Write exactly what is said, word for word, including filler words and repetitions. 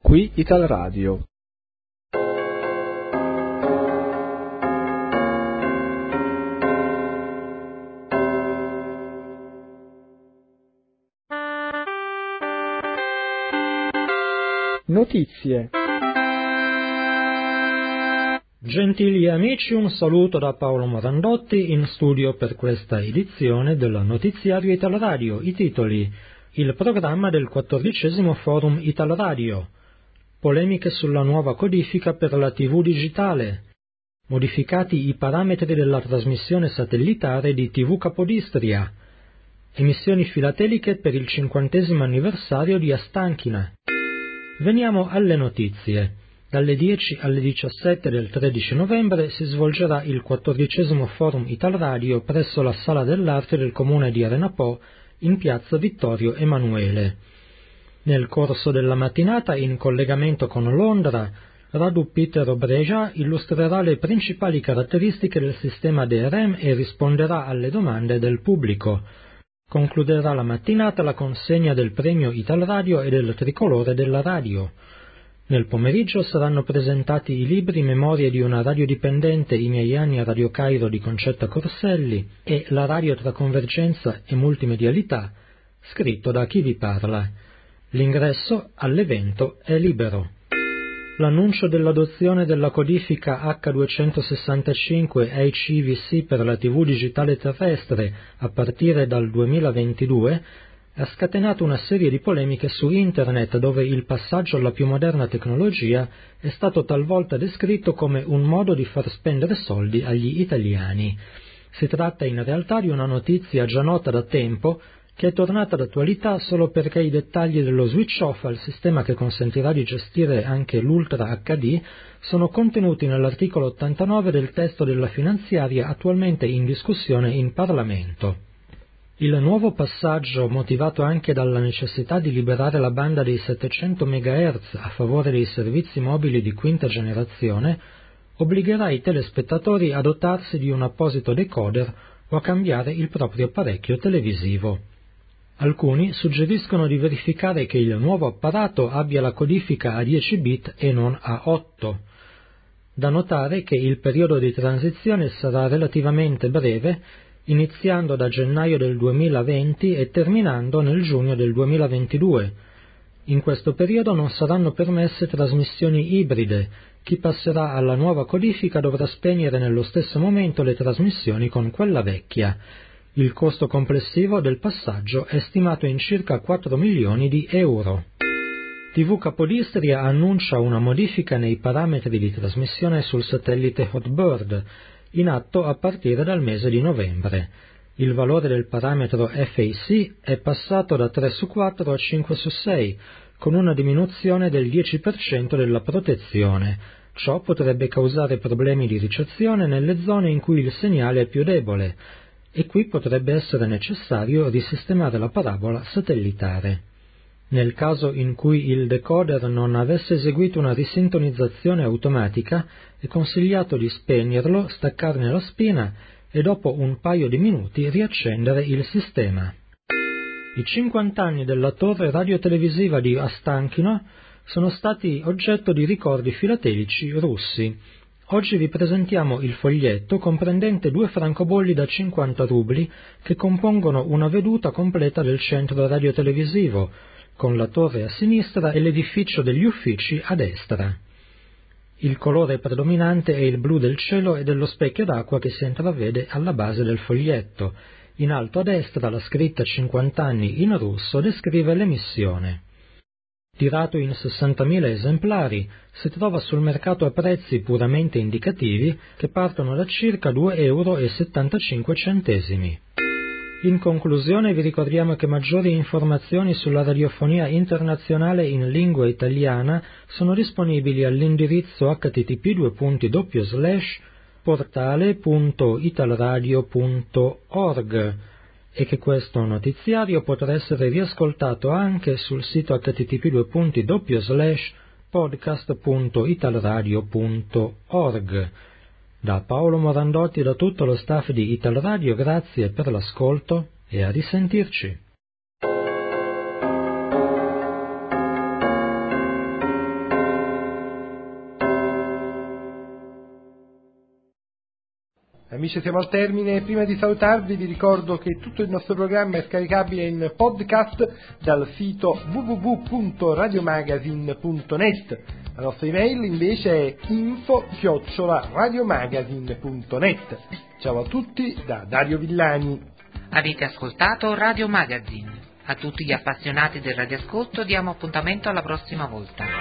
Qui Italradio. Notizie. Gentili amici, un saluto da Paolo Morandotti in studio per questa edizione del notiziario Italradio. I titoli: il programma del quattordicesimo Forum Italradio, polemiche sulla nuova codifica per la tivù digitale, modificati i parametri della trasmissione satellitare di tivù Capodistria, emissioni filateliche per il cinquantesimo anniversario di Astanchina. Veniamo alle notizie. Dalle dieci alle diciassette del tredici novembre si svolgerà il quattordicesimo Forum Italradio presso la Sala dell'Arte del Comune di Arenapò in piazza Vittorio Emanuele. Nel corso della mattinata, in collegamento con Londra, Radu Peter Breja illustrerà le principali caratteristiche del sistema D R M e risponderà alle domande del pubblico. Concluderà la mattinata la consegna del premio Italradio e del tricolore della radio. Nel pomeriggio saranno presentati i libri Memorie di una radiodipendente, i miei anni a Radio Cairo di Concetta Corselli e La radio tra convergenza e multimedialità, scritto da Chi vi parla. L'ingresso all'evento è libero. L'annuncio dell'adozione della codifica H duecentosessantacinque H I V C per la tivù digitale terrestre a partire dal duemilaventidue ha scatenato una serie di polemiche su Internet, dove il passaggio alla più moderna tecnologia è stato talvolta descritto come un modo di far spendere soldi agli italiani. Si tratta in realtà di una notizia già nota da tempo, che è tornata d'attualità solo perché i dettagli dello switch off al sistema che consentirà di gestire anche l'Ultra H D sono contenuti nell'articolo ottantanove del testo della finanziaria attualmente in discussione in Parlamento. Il nuovo passaggio, motivato anche dalla necessità di liberare la banda dei settecento megahertz a favore dei servizi mobili di quinta generazione, obbligherà i telespettatori a dotarsi di un apposito decoder o a cambiare il proprio apparecchio televisivo. Alcuni suggeriscono di verificare che il nuovo apparato abbia la codifica a dieci bit e non a otto. Da notare che il periodo di transizione sarà relativamente breve, iniziando da gennaio del duemilaventi e terminando nel giugno del duemilaventidue. In questo periodo non saranno permesse trasmissioni ibride. Chi passerà alla nuova codifica dovrà spegnere nello stesso momento le trasmissioni con quella vecchia. Il costo complessivo del passaggio è stimato in circa quattro milioni di euro. tivù Capodistria annuncia una modifica nei parametri di trasmissione sul satellite Hotbird, in atto a partire dal mese di novembre. Il valore del parametro F A C è passato da tre su quattro a cinque su sei, con una diminuzione del dieci per cento della protezione. Ciò potrebbe causare problemi di ricezione nelle zone in cui il segnale è più debole, e qui potrebbe essere necessario risistemare la parabola satellitare. Nel caso in cui il decoder non avesse eseguito una risintonizzazione automatica, è consigliato di spegnerlo, staccarne la spina e dopo un paio di minuti riaccendere il sistema. I cinquanta anni della torre radiotelevisiva di Astanchino sono stati oggetto di ricordi filatelici russi. Oggi vi presentiamo il foglietto comprendente due francobolli da cinquanta rubli che compongono una veduta completa del centro radiotelevisivo, con la torre a sinistra e l'edificio degli uffici a destra. Il colore predominante è il blu del cielo e dello specchio d'acqua che si intravede alla base del foglietto. In alto a destra la scritta cinquanta anni in russo descrive l'emissione. Tirato in sessantamila esemplari, si trova sul mercato a prezzi puramente indicativi che partono da circa due euro e settantacinque centesimi. In conclusione vi ricordiamo che maggiori informazioni sulla radiofonia internazionale in lingua italiana sono disponibili all'indirizzo h t t p due punti doppio slash portale punto italradio punto org e che questo notiziario potrà essere riascoltato anche sul sito h t t p due punti doppio slash podcast punto italradio punto org. Da Paolo Morandotti e da tutto lo staff di Italradio, grazie per l'ascolto e a risentirci. Amici, siamo al termine. Prima di salutarvi vi ricordo che tutto il nostro programma è scaricabile in podcast dal sito w w w punto radiomagazine punto net. La nostra email invece è info chiocciola radiomagazine punto net. Ciao a tutti da Dario Villani. Avete ascoltato Radio Magazine. A tutti gli appassionati del radioascolto diamo appuntamento alla prossima volta.